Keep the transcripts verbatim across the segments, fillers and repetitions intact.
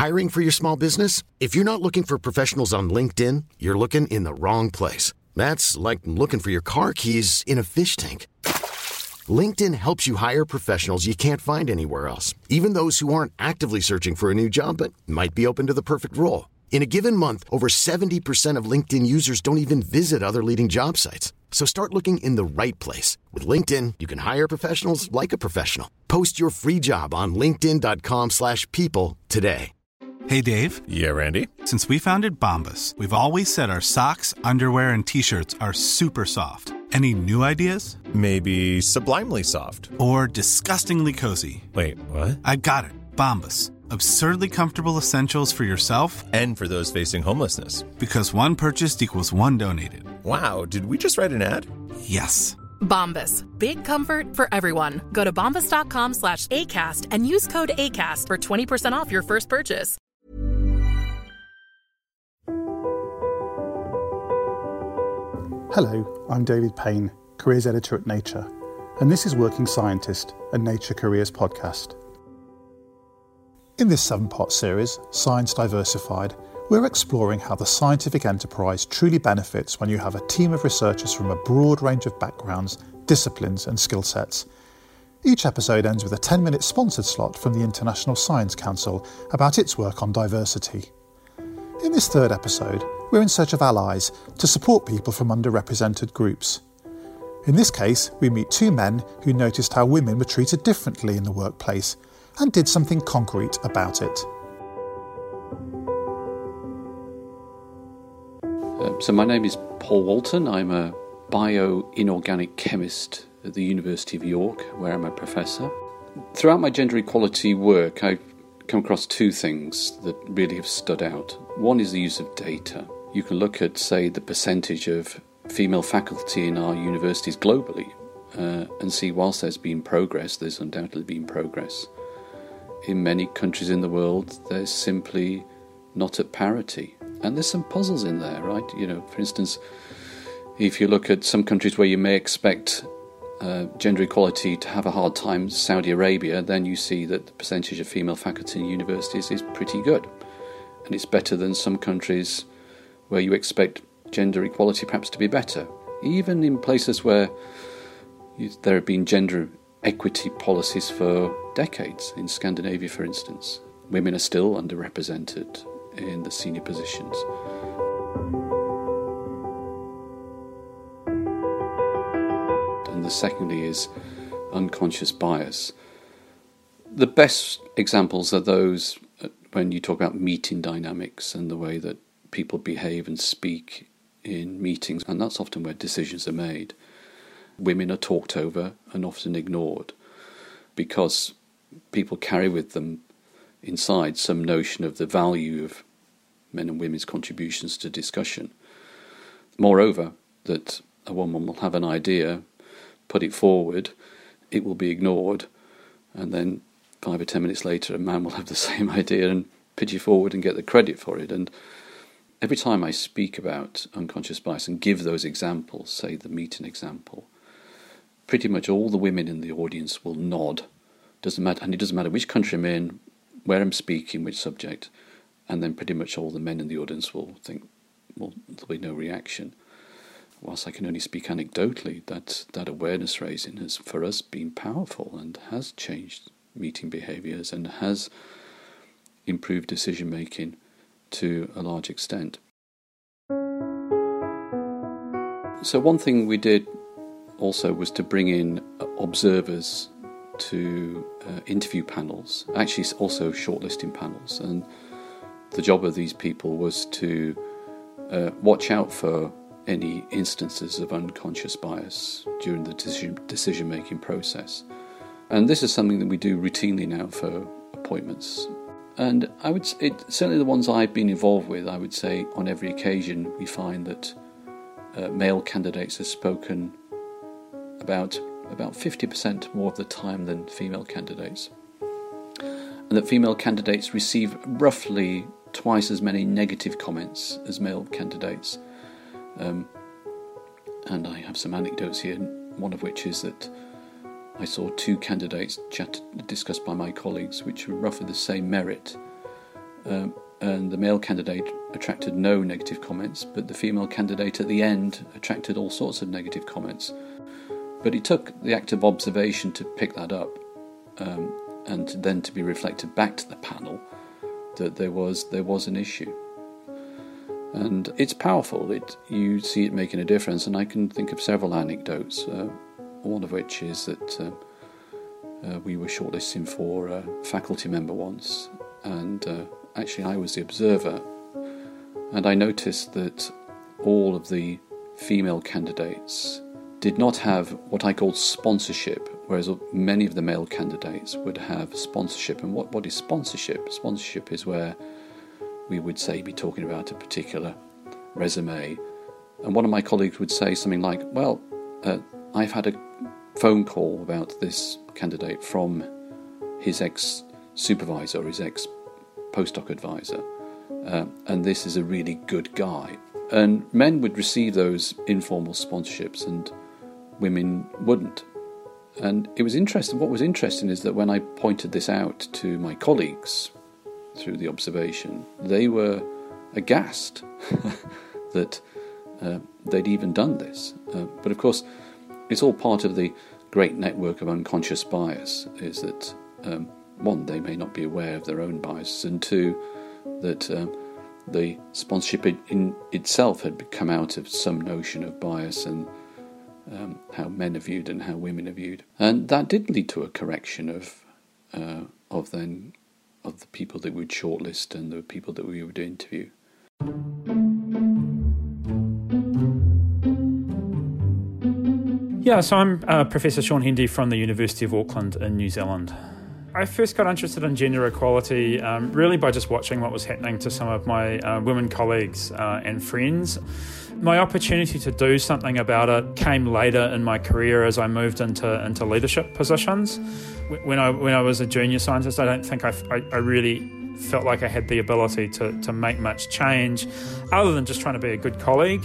Hiring for your small business? If you're not looking for professionals on LinkedIn, you're looking in the wrong place. That's like looking for your car keys in a fish tank. LinkedIn helps you hire professionals you can't find anywhere else, even those who aren't actively searching for a new job but might be open to the perfect role. In a given month, over seventy percent of LinkedIn users don't even visit other leading job sites. So start looking in the right place. With LinkedIn, you can hire professionals like a professional. Post your free job on linkedin.com slash people today. Hey, Dave. Yeah, Randy. Since we founded Bombas, we've always said our socks, underwear, and T-shirts are super soft. Any new ideas? Maybe sublimely soft. Or disgustingly cozy. Wait, what? I got it. Bombas. Absurdly comfortable essentials for yourself and for those facing homelessness. Because one purchased equals one donated. Wow, did we just write an ad? Yes. Bombas. Big comfort for everyone. Go to bombas.com slash ACAST and use code ACAST for twenty percent off your first purchase. Hello, I'm David Payne, Careers Editor at Nature, and this is Working Scientist, a Nature Careers podcast. In this seven-part series, Science Diversified, we're exploring how the scientific enterprise truly benefits when you have a team of researchers from a broad range of backgrounds, disciplines and skill sets. Each episode ends with a ten-minute sponsored slot from the International Science Council about its work on diversity. In this third episode, we're in search of allies to support people from underrepresented groups. In this case, we meet two men who noticed how women were treated differently in the workplace and did something concrete about it. Uh, so my name is Paul Walton. I'm a bio-inorganic chemist at the University of York, where I'm a professor. Throughout my gender equality work, I've come across two things that really have stood out. One is the use of data. You can look at, say, the percentage of female faculty in our universities globally uh, and see whilst there's been progress, there's undoubtedly been progress. In many countries in the world, there's simply not at parity. And there's some puzzles in there, right? You know, for instance, if you look at some countries where you may expect uh, gender equality to have a hard time, Saudi Arabia, then you see that the percentage of female faculty in universities is pretty good. And it's better than some countries where you expect gender equality perhaps to be better. Even in places where you, there have been gender equity policies for decades, in Scandinavia for instance, women are still underrepresented in the senior positions. And the secondly is unconscious bias. The best examples are those when you talk about meeting dynamics and the way that people behave and speak in meetings, and that's often where decisions are made. Women are talked over and often ignored because people carry with them inside some notion of the value of men and women's contributions to discussion. Moreover, that a woman will have an idea, put it forward, it will be ignored, and then five or ten minutes later a man will have the same idea and pitch it forward and get the credit for it. And every time I speak about unconscious bias and give those examples, say the meeting example, pretty much all the women in the audience will nod. Doesn't matter, and it doesn't matter which country I'm in, where I'm speaking, which subject, and then pretty much all the men in the audience will think, well, there'll be no reaction. Whilst I can only speak anecdotally, that, that awareness raising has, for us, been powerful and has changed meeting behaviours and has improved decision making to a large extent. So one thing we did also was to bring in observers to uh, interview panels, actually also shortlisting panels, and the job of these people was to uh, watch out for any instances of unconscious bias during the decision, decision-making process. And this is something that we do routinely now for appointments. And I would say, it, certainly the ones I've been involved with, I would say on every occasion we find that uh, male candidates have spoken about about fifty percent more of the time than female candidates. And that female candidates receive roughly twice as many negative comments as male candidates. Um, and I have some anecdotes here, one of which is that I saw two candidates chat, discussed by my colleagues, which were roughly the same merit, um, and the male candidate attracted no negative comments, but the female candidate at the end attracted all sorts of negative comments. But it took the act of observation to pick that up, um, and then to be reflected back to the panel that there was there was an issue. And it's powerful. It you see it making a difference, and I can think of several anecdotes. Uh, one of which is that uh, uh, we were shortlisting for a faculty member once, and uh, actually I was the observer, and I noticed that all of the female candidates did not have what I call sponsorship, whereas many of the male candidates would have sponsorship. And what, what is sponsorship? Sponsorship is where we would say be talking about a particular resume, and one of my colleagues would say something like, well, uh, I've had a phone call about this candidate from his ex-supervisor or his ex-postdoc advisor, uh, and this is a really good guy. And men would receive those informal sponsorships and women wouldn't. And it was interesting. What was interesting is that when I pointed this out to my colleagues through the observation, they were aghast that uh, they'd even done this. Uh, but of course, it's all part of the great network of unconscious bias, is that, um, one, they may not be aware of their own biases, and two, that um, the sponsorship in, in itself had come out of some notion of bias and um, how men are viewed and how women are viewed. And that did lead to a correction of uh, of then of the people that we'd shortlist and the people that we would interview. Yeah, so I'm uh, Professor Sean Hendy from the University of Auckland in New Zealand. I first got interested in gender equality um, really by just watching what was happening to some of my uh, women colleagues uh, and friends. My opportunity to do something about it came later in my career as I moved into into leadership positions. When I when I was a junior scientist, I don't think I, I, I really felt like I had the ability to, to make much change other than just trying to be a good colleague.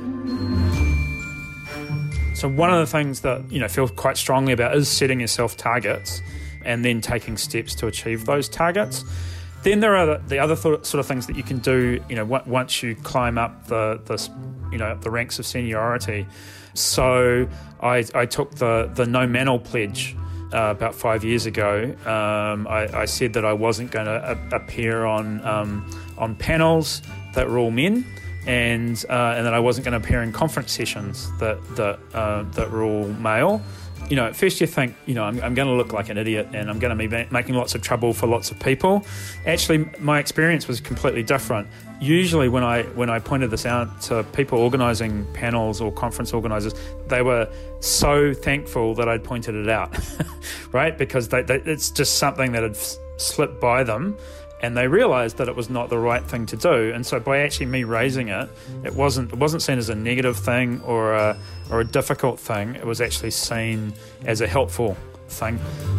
So one of the things that, you know, feel quite strongly about is setting yourself targets and then taking steps to achieve those targets. Then there are the other th- sort of things that you can do, you know, w- once you climb up the, the, you know, the ranks of seniority. So I, I took the, the No Manel pledge uh, about five years ago. Um, I, I said that I wasn't going to a- appear on um, on panels that were all men, and uh, and that I wasn't going to appear in conference sessions that that uh, that were all male. You know, at first you think, you know, I'm, I'm going to look like an idiot and I'm going to be ma- making lots of trouble for lots of people. Actually, my experience was completely different. Usually when I when I pointed this out to people organising panels or conference organisers, they were so thankful that I'd pointed it out, right? Because they, they, it's just something that had f- slipped by them, and they realised that it was not the right thing to do. And so by actually me raising it, it wasn't it wasn't seen as a negative thing or a, or a difficult thing. It was actually seen as a helpful thing.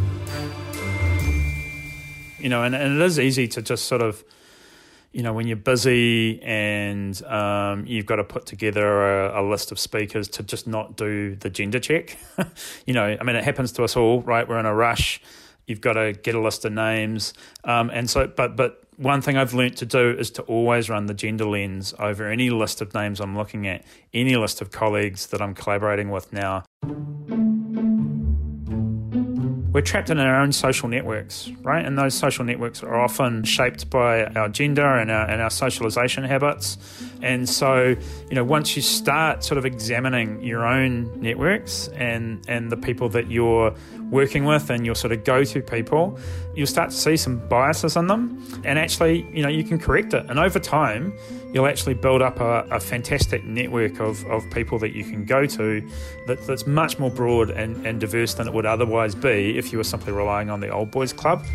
You know, and, and it is easy to just sort of, you know, when you're busy and um, you've got to put together a, a list of speakers, to just not do the gender check. You know, I mean, it happens to us all, right? We're in a rush. You've got to get a list of names. Um, and so, but but one thing I've learnt to do is to always run the gender lens over any list of names I'm looking at, any list of colleagues that I'm collaborating with now. We're trapped in our own social networks, right? And those social networks are often shaped by our gender and our, and our socialisation habits. And so, you know, once you start sort of examining your own networks and, and the people that you're working with and your sort of go-to people, you'll start to see some biases in them. And actually, you know, you can correct it. And over time, you'll actually build up a, a fantastic network of, of people that you can go to that, that's much more broad and, and diverse than it would otherwise be if you were simply relying on the old boys club.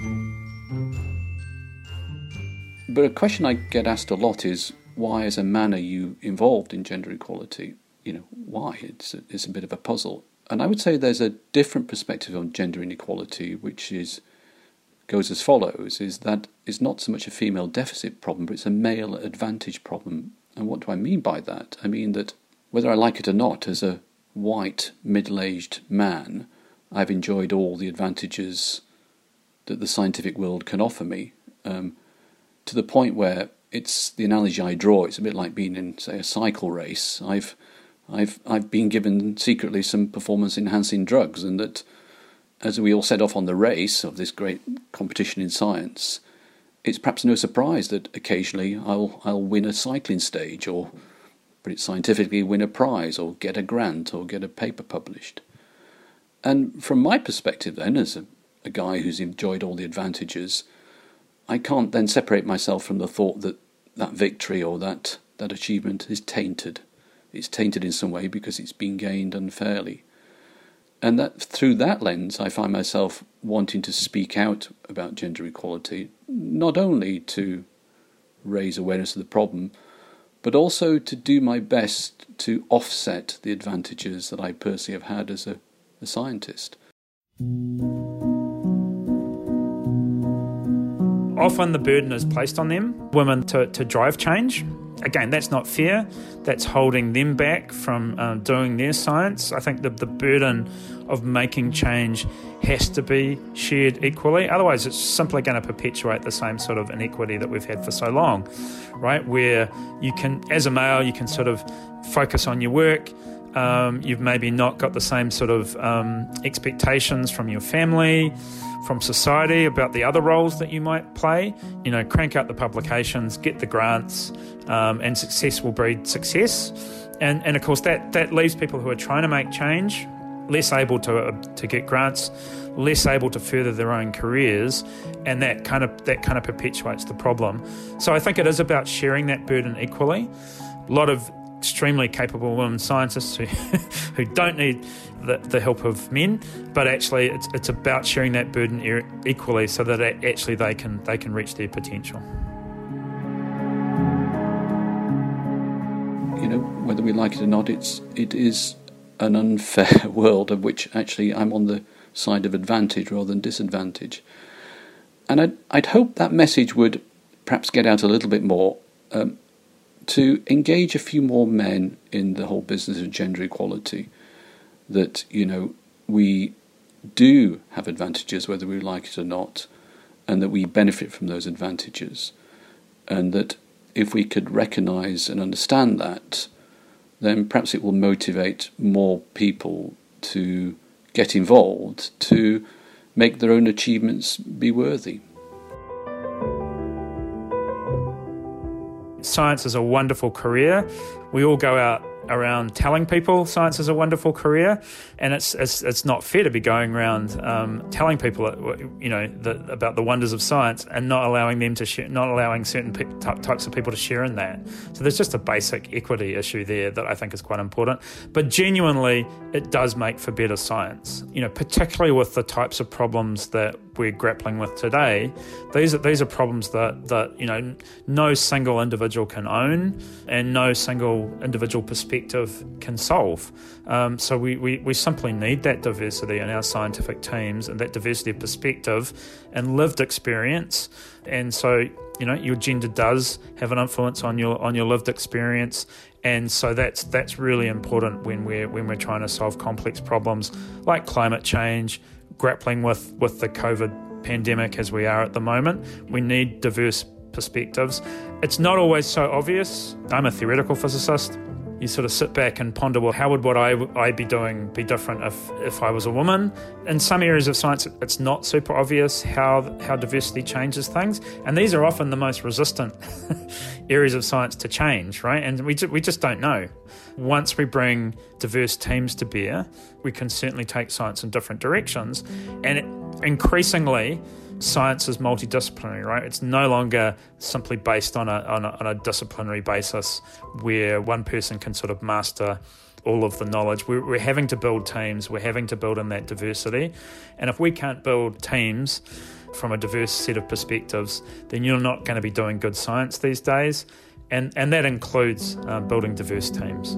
But a question I get asked a lot is, why as a man are you involved in gender equality? You know, why? It's a, it's a bit of a puzzle. And I would say there's a different perspective on gender inequality, which is goes as follows, is that it's not so much a female deficit problem, but it's a male advantage problem. And what do I mean by that? I mean that whether I like it or not, as a white, middle-aged man, I've enjoyed all the advantages that the scientific world can offer me. Um, to the point where it's the analogy I draw. It's a bit like being in, say, a cycle race. I've, I've, I've been given secretly some performance-enhancing drugs, and that as we all set off on the race of this great competition in science, it's perhaps no surprise that occasionally I'll I'll win a cycling stage, or, put it scientifically, win a prize, or get a grant, or get a paper published. And from my perspective, then, as a, a guy who's enjoyed all the advantages, I can't then separate myself from the thought that that victory or that, that achievement is tainted. It's tainted in some way because it's been gained unfairly. And that through that lens, I find myself wanting to speak out about gender equality, not only to raise awareness of the problem, but also to do my best to offset the advantages that I personally have had as a, a scientist. Often the burden is placed on them, women, to, to drive change. Again, that's not fair. That's holding them back from um, doing their science. I think the, the burden of making change has to be shared equally. Otherwise, it's simply going to perpetuate the same sort of inequity that we've had for so long, right? Where you can, as a male, you can sort of focus on your work. Um, you've maybe not got the same sort of um, expectations from your family, from society about the other roles that you might play. You know, crank out the publications, get the grants, um, and success will breed success. And and of course that, that leaves people who are trying to make change less able to uh, to get grants, less able to further their own careers, and that kind of that kind of perpetuates the problem. So I think it is about sharing that burden equally. A lot of extremely capable women scientists who who don't need the, the help of men, but actually it's it's about sharing that burden er- equally so that it, actually they can they can reach their potential. You know, whether we like it or not, it's it is an unfair world of which actually I'm on the side of advantage rather than disadvantage. And I'd, I'd hope that message would perhaps get out a little bit more, um, to engage a few more men in the whole business of gender equality. That, you know, we do have advantages whether we like it or not, and that we benefit from those advantages. And that if we could recognise and understand that, then perhaps it will motivate more people to get involved, to make their own achievements be worthy. Science is a wonderful career. We all go out around telling people science is a wonderful career, and it's it's, it's not fair to be going around um, telling people, you know, the, about the wonders of science and not allowing them to share, not allowing certain pe- t- types of people to share in that. So there's just a basic equity issue there that I think is quite important. But genuinely, it does make for better science. You know, particularly with the types of problems that we're grappling with today. These are these are problems that that you know no single individual can own, and no single individual perspective can solve. Um, so we, we, we simply need that diversity in our scientific teams, and that diversity of perspective and lived experience. And so, you know, your gender does have an influence on your on your lived experience. And so that's that's really important when we're when we're trying to solve complex problems like climate change, grappling with, with the COVID pandemic as we are at the moment. We need diverse perspectives. It's not always so obvious. I'm a theoretical physicist. You sort of sit back and ponder, well, how would what I I be doing be different if, if I was a woman? In some areas of science, it's not super obvious how how diversity changes things, and these are often the most resistant areas of science to change, right? And we ju- we just don't know. Once we bring diverse teams to bear, we can certainly take science in different directions, and it, increasingly, science is multidisciplinary, right? It's no longer simply based on a, on a on a disciplinary basis where one person can sort of master all of the knowledge. We're, we're having to build teams. We're having to build in that diversity. And if we can't build teams from a diverse set of perspectives, then you're not going to be doing good science these days. And, and that includes uh, building diverse teams.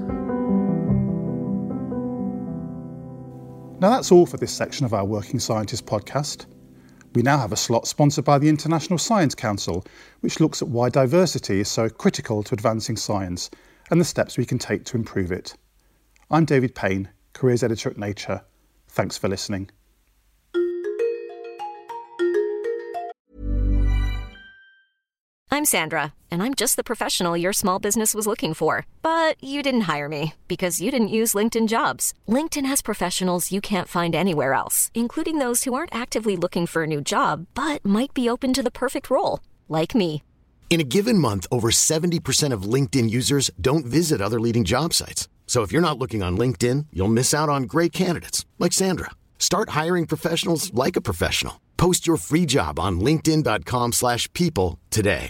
Now that's all for this section of our Working Scientist podcast. We now have a slot sponsored by the International Science Council, which looks at why diversity is so critical to advancing science and the steps we can take to improve it. I'm David Payne, Careers Editor at Nature. Thanks for listening. I'm I'm Sandra, and I'm just the professional your small business was looking for. But you didn't hire me because you didn't use LinkedIn Jobs. LinkedIn has professionals you can't find anywhere else, including those who aren't actively looking for a new job, but might be open to the perfect role, like me. In a given month, over seventy percent of LinkedIn users don't visit other leading job sites. So if you're not looking on LinkedIn, you'll miss out on great candidates like Sandra. Start hiring professionals like a professional. Post your free job on linkedin.com slash people today.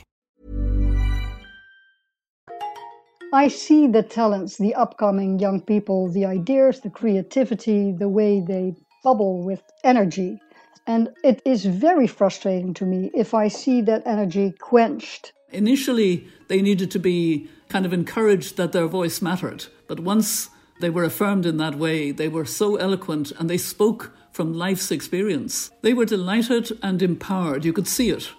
I see the talents, the upcoming young people, the ideas, the creativity, the way they bubble with energy. And it is very frustrating to me if I see that energy quenched. Initially, they needed to be kind of encouraged that their voice mattered. But once they were affirmed in that way, they were so eloquent and they spoke from life's experience. They were delighted and empowered. You could see it.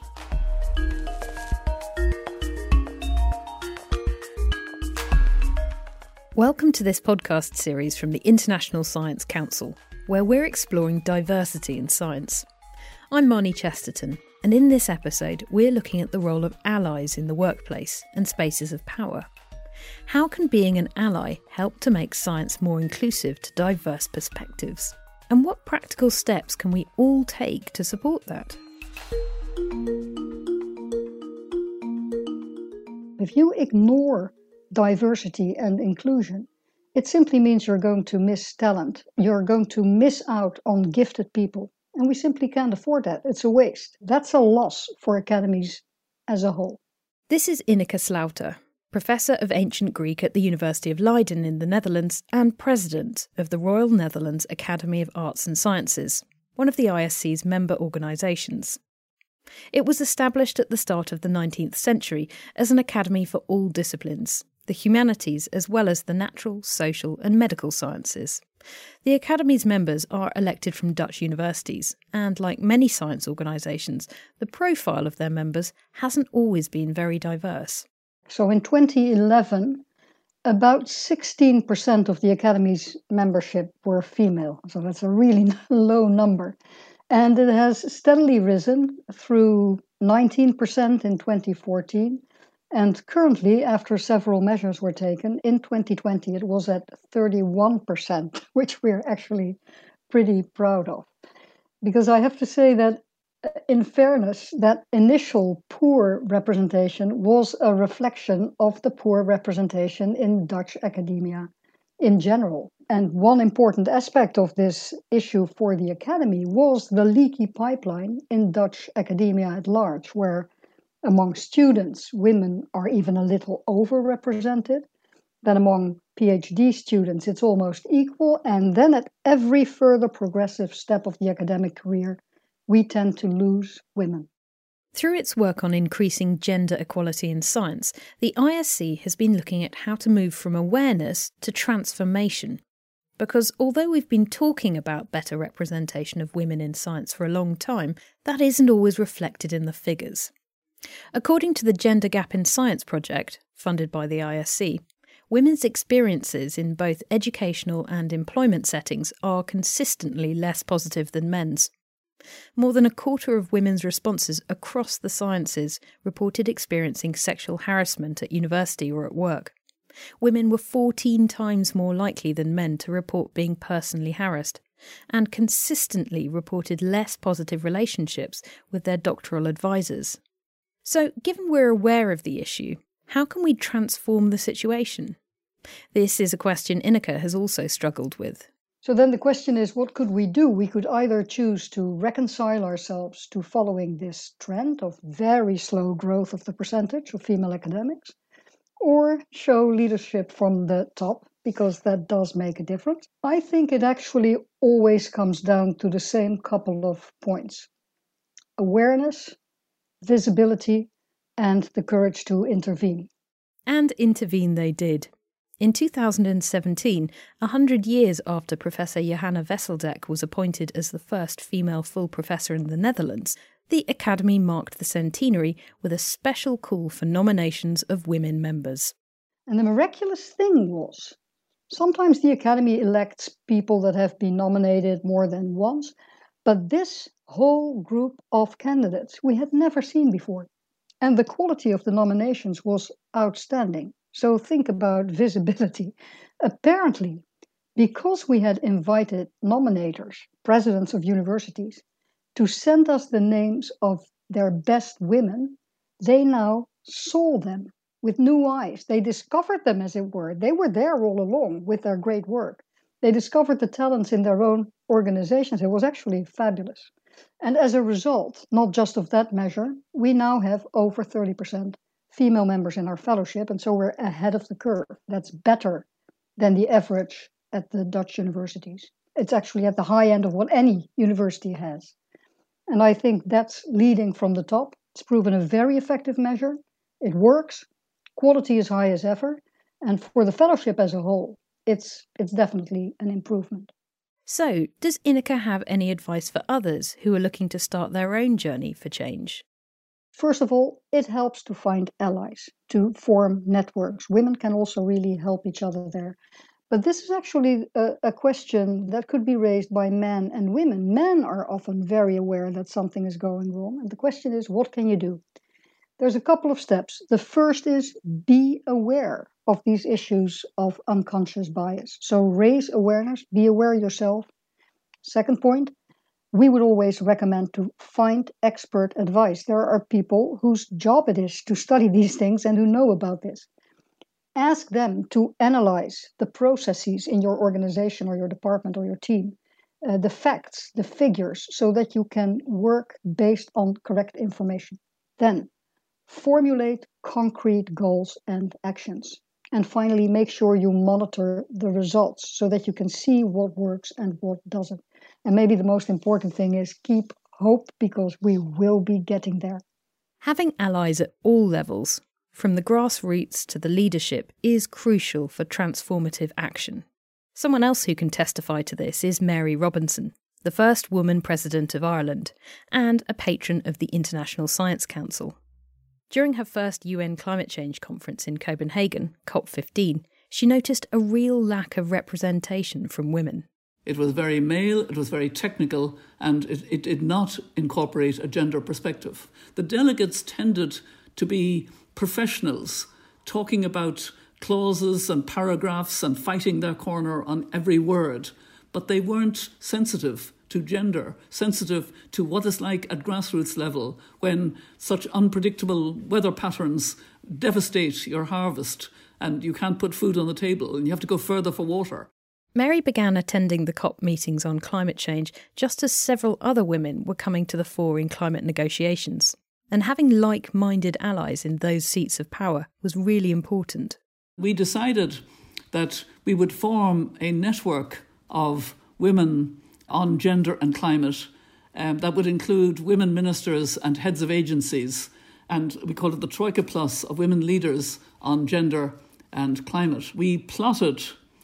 Welcome to this podcast series from the International Science Council, where we're exploring diversity in science. I'm Marnie Chesterton, and in this episode, we're looking at the role of allies in the workplace and spaces of power. How can being an ally help to make science more inclusive to diverse perspectives? And what practical steps can we all take to support that? If you ignore diversity and inclusion, it simply means you're going to miss talent. You're going to miss out on gifted people. And we simply can't afford that. It's a waste. That's a loss for academies as a whole. This is Ineke Slaughter, Professor of Ancient Greek at the University of Leiden in the Netherlands and President of the Royal Netherlands Academy of Arts and Sciences, one of the I S C's member organisations. It was established at the start of the nineteenth century as an academy for all disciplines, the humanities as well as the natural, social and medical sciences. The Academy's members are elected from Dutch universities, and like many science organisations, the profile of their members hasn't always been very diverse. So in twenty eleven, about sixteen percent of the Academy's membership were female. So that's a really low number. And it has steadily risen through nineteen percent in twenty fourteen. And currently, after several measures were taken, in twenty twenty it was at thirty-one percent, which we're actually pretty proud of. Because I have to say that, in fairness, that initial poor representation was a reflection of the poor representation in Dutch academia in general. And one important aspect of this issue for the Academy was the leaky pipeline in Dutch academia at large, where among students, women are even a little overrepresented. Then among PhD students, it's almost equal. And then at every further progressive step of the academic career, we tend to lose women. Through its work on increasing gender equality in science, the I S C has been looking at how to move from awareness to transformation. Because although we've been talking about better representation of women in science for a long time, that isn't always reflected in the figures. According to the Gender Gap in Science project, funded by the I S C, women's experiences in both educational and employment settings are consistently less positive than men's. More than a quarter of women's responses across the sciences reported experiencing sexual harassment at university or at work. Women were fourteen times more likely than men to report being personally harassed, and consistently reported less positive relationships with their doctoral advisors. So, given we're aware of the issue, how can we transform the situation? This is a question Ineke has also struggled with. So then the question is, what could we do? We could either choose to reconcile ourselves to following this trend of very slow growth of the percentage of female academics, or show leadership from the top, because that does make a difference. I think it actually always comes down to the same couple of points: awareness, visibility, and the courage to intervene. And intervene they did. In two thousand seventeen, a hundred years after Professor Johanna Wesseldek was appointed as the first female full professor in the Netherlands, the Academy marked the centenary with a special call for nominations of women members. And the miraculous thing was, sometimes the Academy elects people that have been nominated more than once, but this whole group of candidates we had never seen before. And the quality of the nominations was outstanding. So think about visibility. Apparently, because we had invited nominators, presidents of universities, to send us the names of their best women, they now saw them with new eyes. They discovered them, as it were. They were there all along with their great work. They discovered the talents in their own organizations. It was actually fabulous. And as a result, not just of that measure, we now have over thirty percent female members in our fellowship, and so we're ahead of the curve. That's better than the average at the Dutch universities. It's actually at the high end of what any university has. And I think that's leading from the top. It's proven a very effective measure. It works. Quality is high as ever. And for the fellowship as a whole, it's it's definitely an improvement. So, does Ineke have any advice for others who are looking to start their own journey for change? First of all, it helps to find allies, to form networks. Women can also really help each other there. But this is actually a, a question that could be raised by men and women. Men are often very aware that something is going wrong. And the question is, what can you do? There's a couple of steps. The first is be aware of these issues of unconscious bias. So raise awareness, be aware yourself. Second point, we would always recommend to find expert advice. There are people whose job it is to study these things and who know about this. Ask them to analyze the processes in your organization or your department or your team, uh, the facts, the figures, so that you can work based on correct information. Then, formulate concrete goals and actions. And finally, make sure you monitor the results so that you can see what works and what doesn't. And maybe the most important thing is keep hope, because we will be getting there. Having allies at all levels, from the grassroots to the leadership, is crucial for transformative action. Someone else who can testify to this is Mary Robinson, the first woman president of Ireland and a patron of the International Science Council. During her first U N climate change conference in Copenhagen, COP fifteen, she noticed a real lack of representation from women. It was very male, it was very technical, and it, it did not incorporate a gender perspective. The delegates tended to be professionals, talking about clauses and paragraphs and fighting their corner on every word, but they weren't sensitive to gender, sensitive to what it's like at grassroots level when such unpredictable weather patterns devastate your harvest and you can't put food on the table and you have to go further for water. Mary began attending the COP meetings on climate change just as several other women were coming to the fore in climate negotiations. And having like-minded allies in those seats of power was really important. We decided that we would form a network of women on gender and climate um, that would include women ministers and heads of agencies. And we called it the Troika Plus of women leaders on gender and climate. We plotted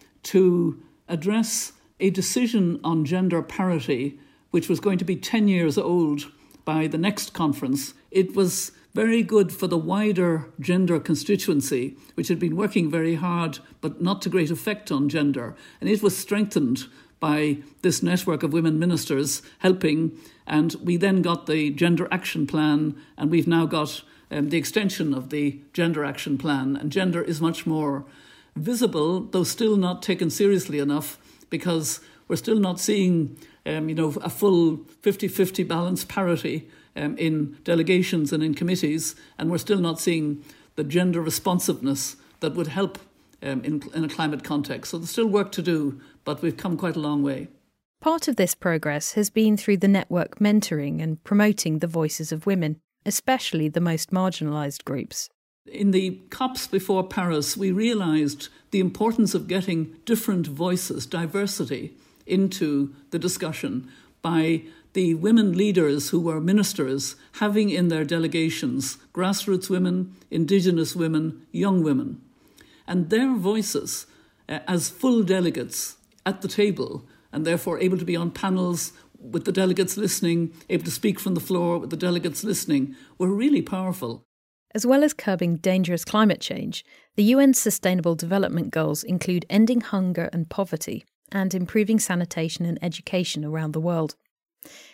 to address a decision on gender parity, which was going to be ten years old by the next conference. It was very good for the wider gender constituency, which had been working very hard, but not to great effect on gender. And it was strengthened by this network of women ministers helping. And we then got the Gender Action Plan, and we've now got um, the extension of the Gender Action Plan. And gender is much more visible, though still not taken seriously enough, because we're still not seeing um, you know, a full fifty-fifty balance parity um, in delegations and in committees, and we're still not seeing the gender responsiveness that would help um, in, in a climate context. So there's still work to do, but we've come quite a long way. Part of this progress has been through the network mentoring and promoting the voices of women, especially the most marginalised groups. In the COPs before Paris, we realised the importance of getting different voices, diversity, into the discussion by the women leaders who were ministers having in their delegations grassroots women, indigenous women, young women. And their voices uh, as full delegates at the table, and therefore able to be on panels with the delegates listening, able to speak from the floor with the delegates listening, were really powerful. As well as curbing dangerous climate change, the U N's Sustainable Development Goals include ending hunger and poverty and improving sanitation and education around the world.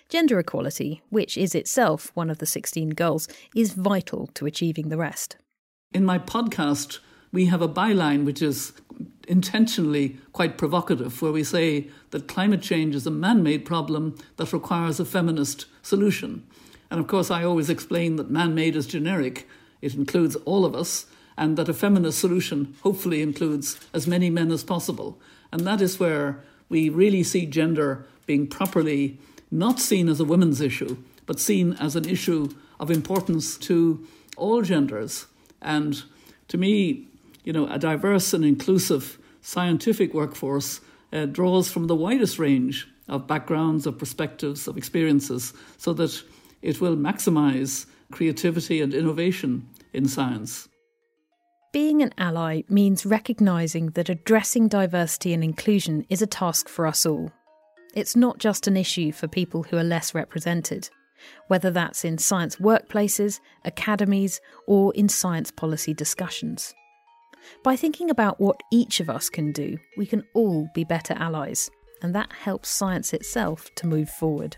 Gender equality, which is itself one of the sixteen goals, is vital to achieving the rest. In my podcast, we have a byline which is intentionally quite provocative, where we say that climate change is a man-made problem that requires a feminist solution. And of course, I always explain that man-made is generic. It includes all of us, and that a feminist solution hopefully includes as many men as possible. And that is where we really see gender being properly not seen as a women's issue, but seen as an issue of importance to all genders. And to me, you know, a diverse and inclusive scientific workforce uh, draws from the widest range of backgrounds, of perspectives, of experiences, so that it will maximise creativity and innovation in science. Being an ally means recognising that addressing diversity and inclusion is a task for us all. It's not just an issue for people who are less represented, whether that's in science workplaces, academies, or in science policy discussions. By thinking about what each of us can do, we can all be better allies, and that helps science itself to move forward.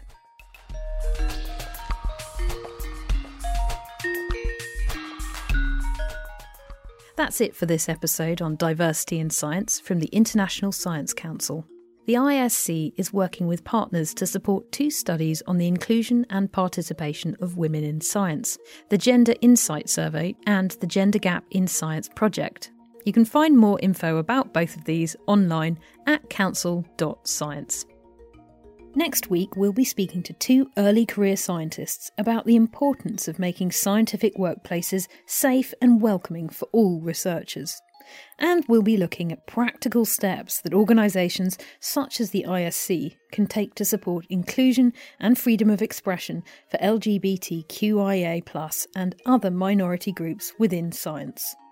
That's it for this episode on diversity in science from the International Science Council. The I S C is working with partners to support two studies on the inclusion and participation of women in science, the Gender Insight Survey and the Gender Gap in Science project. You can find more info about both of these online at council dot science. Next week, we'll be speaking to two early career scientists about the importance of making scientific workplaces safe and welcoming for all researchers. And we'll be looking at practical steps that organisations such as the I S C can take to support inclusion and freedom of expression for L G B T Q I A plus and other minority groups within science.